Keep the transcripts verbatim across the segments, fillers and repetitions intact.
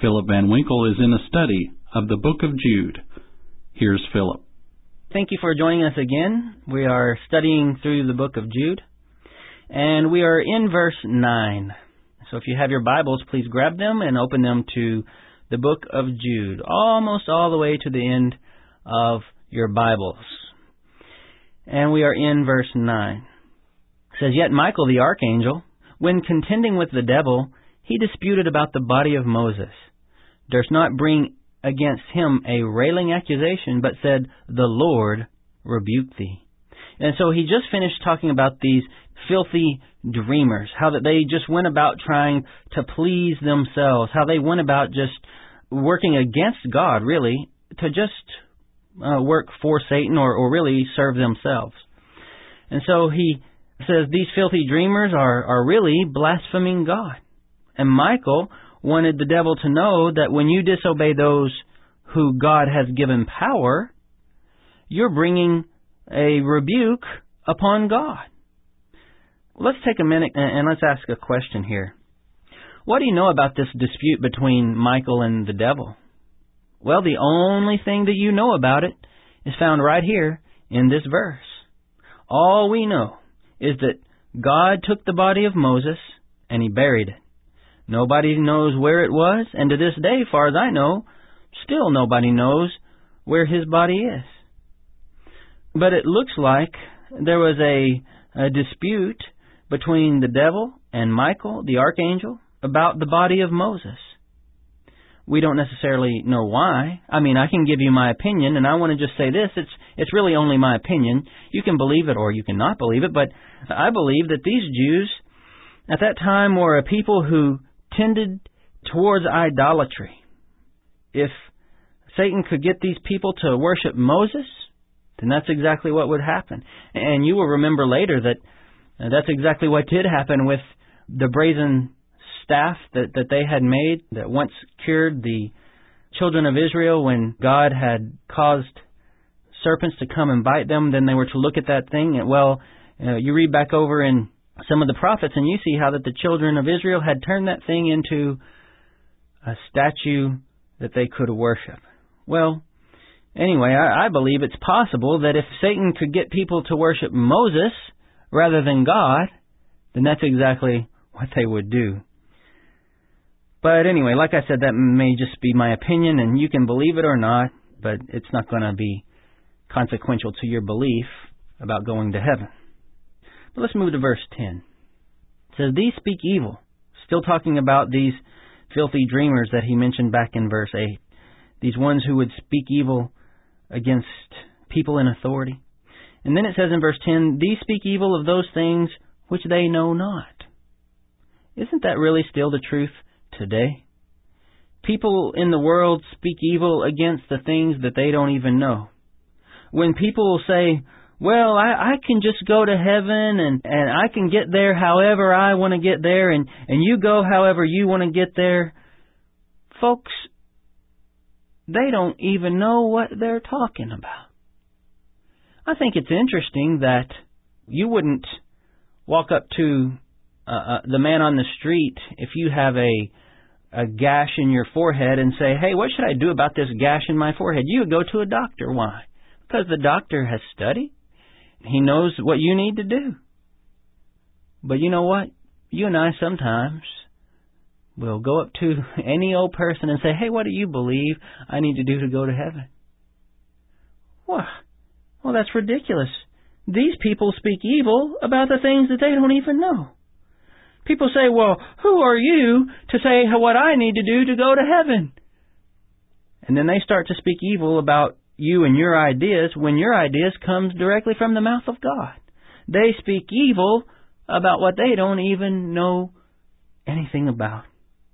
Philip Van Winkle is in a study of the book of Jude. Here's Philip. Thank you for joining us again. We are studying through the book of Jude, and we are in verse nine. So if you have your Bibles, please grab them and open them to the book of Jude, almost all the way to the end of your Bibles. And we are in verse nine. It says, "Yet Michael the archangel, when contending with the devil, he disputed about the body of Moses, durst not bring against him a railing accusation, but said, The Lord rebuke thee." And so he just finished talking about these filthy dreamers, how that they just went about trying to please themselves, how they went about just working against God, really, to just uh, work for Satan or, or really serve themselves. And so he says these filthy dreamers are, are really blaspheming God. And Michael wanted the devil to know that when you disobey those who God has given power, you're bringing a rebuke upon God. Let's take a minute and let's ask a question here. What do you know about this dispute between Michael and the devil? Well, the only thing that you know about it is found right here in this verse. All we know is that God took the body of Moses and he buried it. Nobody knows where it was, and to this day, far as I know, still nobody knows where his body is. But it looks like there was a, a dispute between the devil and Michael, the archangel, about the body of Moses. We don't necessarily know why. I mean, I can give you my opinion, and I want to just say this. It's it's really only my opinion. You can believe it or you can not believe it, but I believe that these Jews at that time were a people who tended towards idolatry. If Satan could get these people to worship Moses, then that's exactly what would happen. And you will remember later that uh, that's exactly what did happen with the brazen staff that, that they had made that once cured the children of Israel when God had caused serpents to come and bite them. Then they were to look at that thing, and well, uh, you read back over in some of the prophets, and you see how that the children of Israel had turned that thing into a statue that they could worship. Well, anyway, I, I believe it's possible that if Satan could get people to worship Moses rather than God, then that's exactly what they would do. But anyway, like I said, that may just be my opinion, and you can believe it or not, but it's not going to be consequential to your belief about going to heaven. But let's move to verse ten. It says, "These speak evil." Still talking about these filthy dreamers that he mentioned back in verse eight. These ones who would speak evil against people in authority. And then it says in verse ten, "These speak evil of those things which they know not." Isn't that really still the truth today? People in the world speak evil against the things that they don't even know. When people say, well, I, I can just go to heaven and, and I can get there however I want to get there and, and you go however you want to get there. Folks, they don't even know what they're talking about. I think it's interesting that you wouldn't walk up to uh, uh, the man on the street if you have a, a gash in your forehead and say, hey, what should I do about this gash in my forehead? You would go to a doctor. Why? Because the doctor has studied. He knows what you need to do. But you know what? You and I sometimes will go up to any old person and say, hey, what do you believe I need to do to go to heaven? Well, well, that's ridiculous. These people speak evil about the things that they don't even know. People say, well, who are you to say what I need to do to go to heaven? And then they start to speak evil about you and your ideas when your ideas comes directly from the mouth of God. They speak evil about what they don't even know anything about.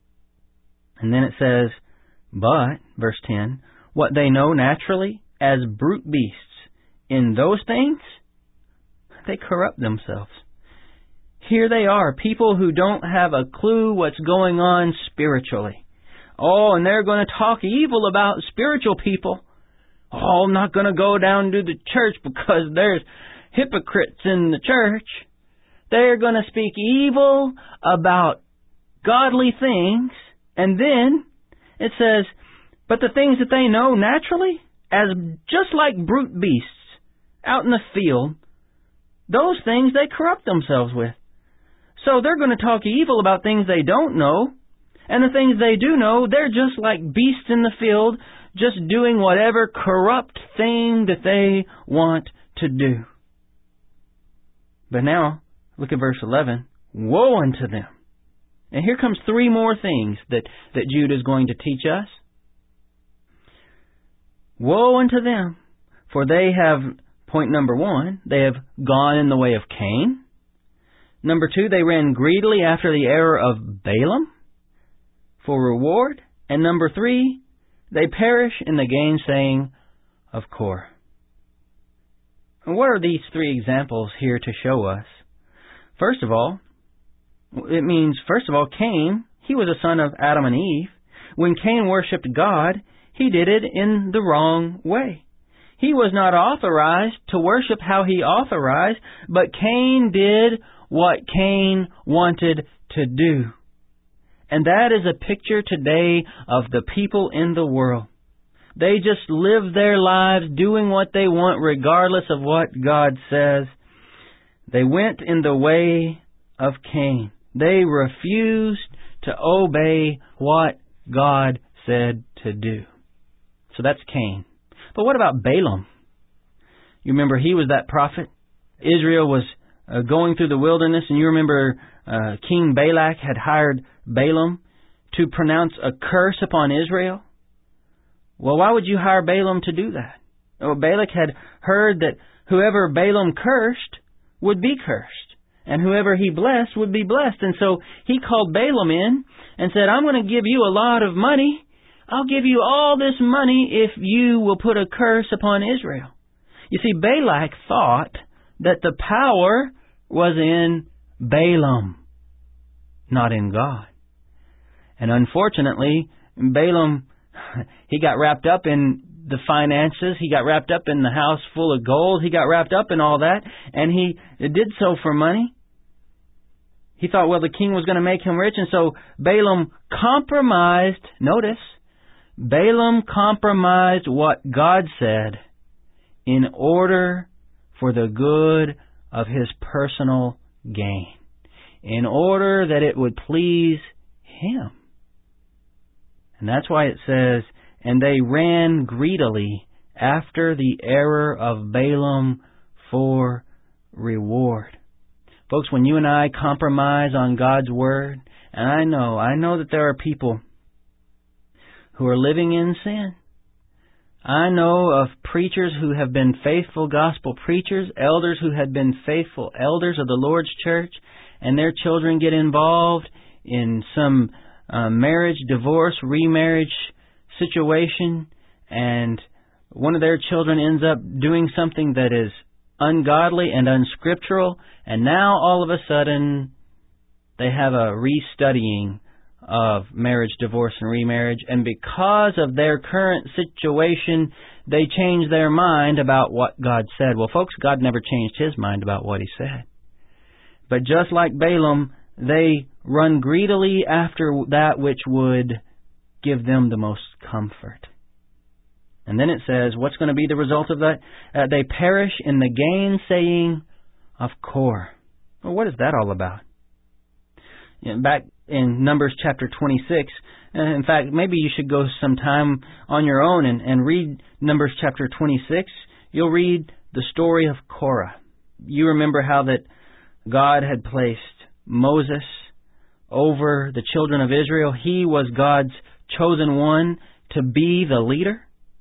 And then it says, but, verse ten, what they know naturally as brute beasts, in those things, they corrupt themselves. Here they are, people who don't have a clue what's going on spiritually. Oh, and they're going to talk evil about spiritual people. Oh, I'm not going to go down to the church because there's hypocrites in the church. They're going to speak evil about godly things, and then It says, but the things that they know naturally, as just like brute beasts out in the field, those things they corrupt themselves with. So they're going to talk evil about things they don't know, and the things they do know, they're just like beasts in the field, just doing whatever corrupt thing that they want to do. But now, look at verse eleven. Woe unto them. And here comes three more things that, that Jude is going to teach us. Woe unto them, for they have, point number one, they have gone in the way of Cain. Number two, they ran greedily after the error of Balaam for reward. And number three, they perish in the gainsaying of Korah. And what are these three examples here to show us? First of all, it means, first of all, Cain, he was a son of Adam and Eve. When Cain worshipped God, he did it in the wrong way. He was not authorized to worship how he authorized, but Cain did what Cain wanted to do. And that is a picture today of the people in the world. They just live their lives doing what they want regardless of what God says. They went in the way of Cain. They refused to obey what God said to do. So that's Cain. But what about Balaam? You remember he was that prophet. Israel was uh, going through the wilderness, and you remember uh, King Balak had hired Balaam to pronounce a curse upon Israel. Well, why would you hire Balaam to do that? Well, Balak had heard that whoever Balaam cursed would be cursed, and whoever he blessed would be blessed. And so he called Balaam in and said, I'm going to give you a lot of money. I'll give you all this money if you will put a curse upon Israel. You see, Balak thought that the power was in Balaam, not in God. And unfortunately, Balaam, he got wrapped up in the finances. He got wrapped up in the house full of gold. He got wrapped up in all that, and he did so for money. He thought, well, the king was going to make him rich, and so Balaam compromised, notice, Balaam compromised what God said in order for the good of his personal gain, in order that it would please him. And that's why it says, and they ran greedily after the error of Balaam for reward. Folks, when you and I compromise on God's Word, and I know, I know that there are people who are living in sin. I know of preachers who have been faithful gospel preachers, elders who have been faithful elders of the Lord's church, and their children get involved in some uh, marriage, divorce, remarriage situation, and one of their children ends up doing something that is ungodly and unscriptural, and now all of a sudden they have a restudying of marriage, divorce, and remarriage, and because of their current situation, they change their mind about what God said. Well, folks, God never changed His mind about what He said. But just like Balaam, they run greedily after that which would give them the most comfort. And then it says, what's going to be the result of that? Uh, they perish in the gainsaying of Korah. Well, what is that all about? You know, back in Numbers chapter twenty-six, uh, in fact, maybe you should go sometime on your own and, and read Numbers chapter twenty-six. You'll read the story of Korah. You remember how that God had placed Moses over the children of Israel. He was God's chosen one to be the leader.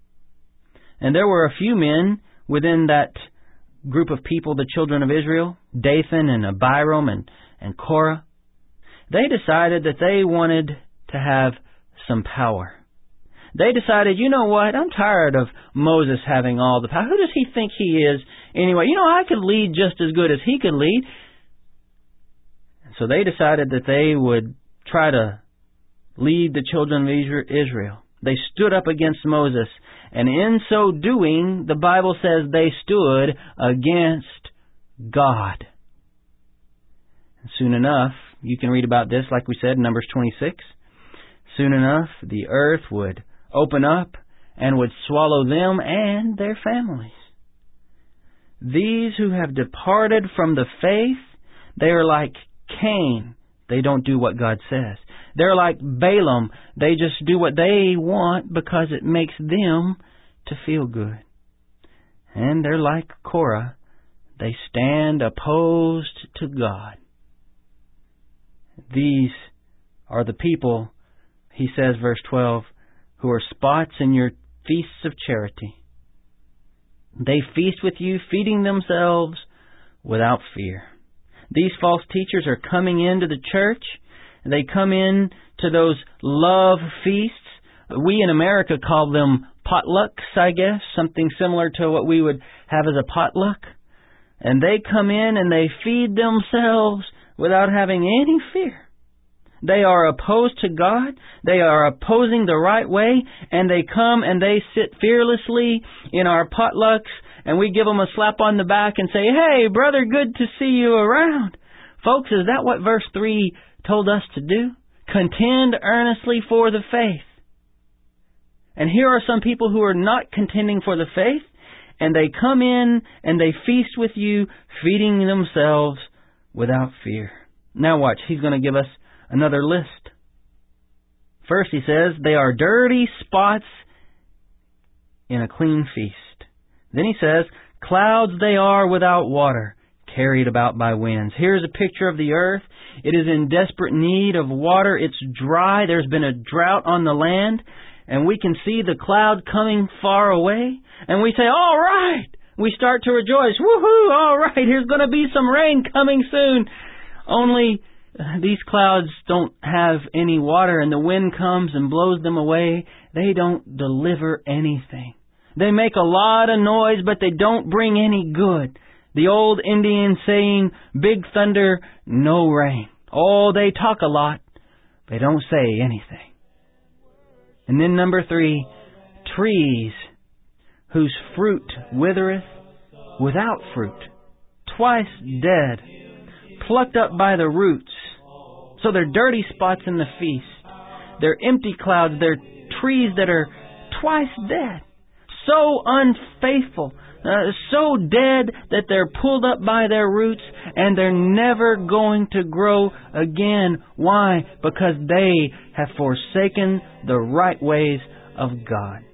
And there were a few men within that group of people, the children of Israel, Dathan and Abiram and, and Korah. They decided that they wanted to have some power. They decided, you know what, I'm tired of Moses having all the power. Who does he think he is anyway? You know, I could lead just as good as he could lead. So they decided that they would try to lead the children of Israel. They stood up against Moses, and in so doing, the Bible says they stood against God. And soon enough, you can read about this, like we said, in Numbers twenty-six. Soon enough, the earth would open up and would swallow them and their families. These who have departed from the faith, they are like Cain. They don't do what God says. They're like Balaam. They just do what they want because it makes them to feel good. And they're like Korah. They stand opposed to God. These are the people, he says, verse twelve, who are spots in your feasts of charity. They feast with you, feeding themselves without fear. These false teachers are coming into the church. They come in to those love feasts. We in America call them potlucks, I guess, something similar to what we would have as a potluck. And they come in and they feed themselves without having any fear. They are opposed to God. They are opposing the right way. And they come and they sit fearlessly in our potlucks. And we give them a slap on the back and say, hey, brother, good to see you around. Folks, is that what verse three told us to do? Contend earnestly for the faith. And here are some people who are not contending for the faith. And they come in and they feast with you, feeding themselves without fear. Now watch, he's going to give us another list. First he says, they are dirty spots in a clean feast. Then he says, clouds they are without water, carried about by winds. Here's a picture of the earth. It is in desperate need of water. It's dry. There's been a drought on the land. And we can see the cloud coming far away. And we say, all right. We start to rejoice. Woohoo! All right, here's going to be some rain coming soon. Only these clouds don't have any water, and the wind comes and blows them away. They don't deliver anything. They make a lot of noise, but they don't bring any good. The old Indian saying, big thunder, no rain. Oh, they talk a lot. They don't say anything. And then number three, trees whose fruit withereth without fruit, twice dead, plucked up by the roots. So they're dirty spots in the feast. They're empty clouds. They're trees that are twice dead. So unfaithful. Uh, so dead that they're pulled up by their roots and they're never going to grow again. Why? Because they have forsaken the right ways of God.